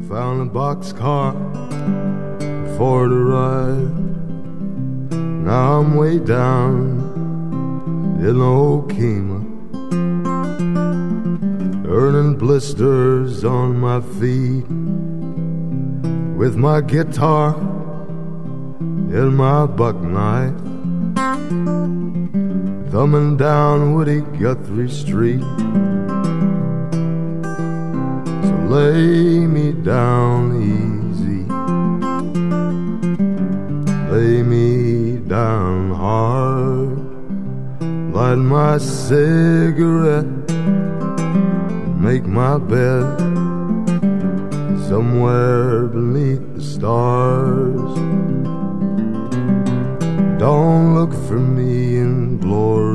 Found a boxcar for the ride. Now I'm way down in Okema, earning blisters on my feet, with my guitar and my buck knife, thumbing down Woody Guthrie Street. So lay me down easy, lay me down hard, light my cigarette, make my bed somewhere beneath the stars. Don't look for me in glory,